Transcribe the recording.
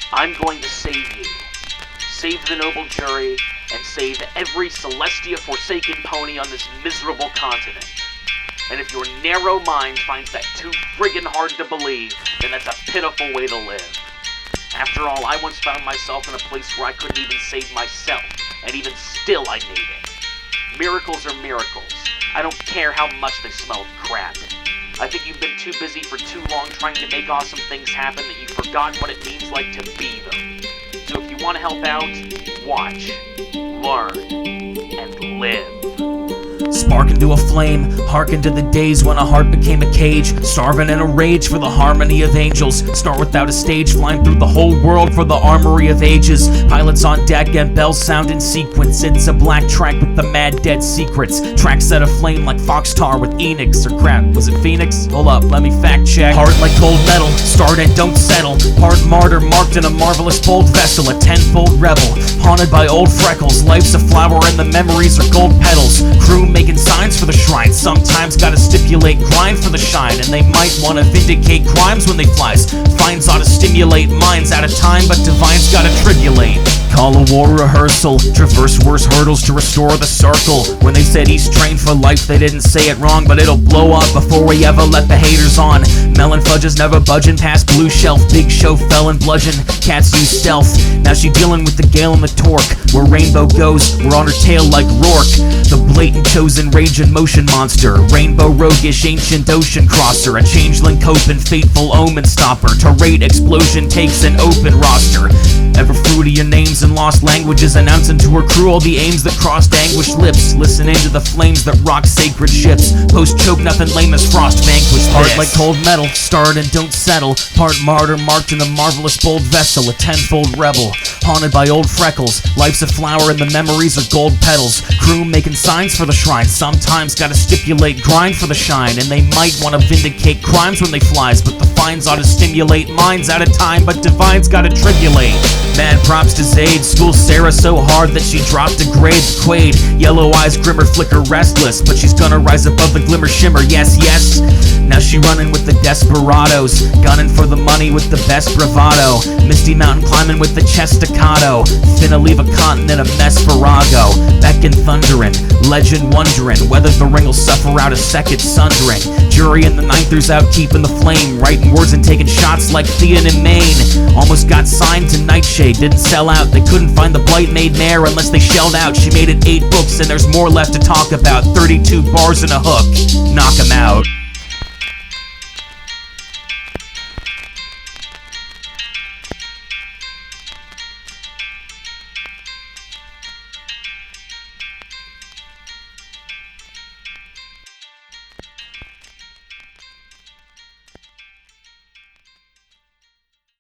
I'm going to save you. Save the noble jury, and save every Celestia Forsaken pony on this miserable continent. And if your narrow mind finds that too friggin' hard to believe, then that's a pitiful way to live. After all, I once found myself in a place where I couldn't even save myself, and even still I made it. Miracles are miracles. I don't care how much they smell of crap. I think you've been too busy for too long trying to make awesome things happen that you've forgotten what it means like to be them. So if you want to help out, watch, learn, and live. Spark into a flame, hearken to the days when a heart became a cage, starving in a rage for the harmony of angels. Start without a stage, flying through the whole world for the armory of ages. Pilots on deck and bells sound in sequence. It's a black track with the mad dead secrets. Tracks set aflame like Foxtar with Enix, or crap, was it Phoenix? Hold up, let me fact check. Hard like cold metal, start and don't settle. Hard martyr marked in a marvelous bold vessel, a tenfold rebel, haunted by old freckles. Life's a flower and the memories are gold petals. Crew making signs for the shrine, sometimes gotta stipulate grind for the shine, and they might wanna vindicate crimes when they flies. Fines ought to stimulate minds out of time, but divines gotta tribulate. Call a war rehearsal, traverse worse hurdles to restore the circle. When they said he's trained for life, they didn't say it wrong, but it'll blow up before we ever let the haters on. Melon fudges never budging past blue shelf. Big show fell and bludgeon, cats use stealth. Now she dealing with the gale and the torque. Where Rainbow goes, we're on her tail like Rourke. The blatant chosen rage and motion monster, rainbow roguish ancient ocean crosser, a changeling cope and fateful omen stopper. To rate explosion takes an open roster. Ever fruitier names and lost languages, announcing to her crew all the aims that crossed anguished lips. Listen into the flames that rock sacred ships. Post choke nothing lame as frost vanquish this. Hard like cold metal, start and don't settle. Part martyr marked in a marvelous bold vessel, a tenfold rebel, haunted by old freckles. Life's a flower and the memories are gold petals. Crew making signs for the shrine, sometimes gotta stipulate grind for the shine, and they might wanna vindicate crimes when they flies, but the fines ought to stimulate minds out of time, but divines gotta tribulate. Mad props to Zayd, school Sarah so hard that she dropped a grade. Quaid, yellow eyes grimmer flicker restless, but she's gonna rise above the glimmer shimmer, yes, yes. Now she running with the desperados, gunning for the money with the best bravado. Misty mountain climbing with the chest staccato, finna leave a continent a mess Virago. Back in thundering, legend wondering whether the ring will suffer out a second sundering. Jury in the ninthers out keeping the flame, writing words and taking shots like Theon in Maine. Almost got signed to Nightshade, didn't sell out. They couldn't find the Blight Maid Mare unless they shelled out. She made it 8 books and there's more left to talk about. 32 bars and a hook, knock 'em out.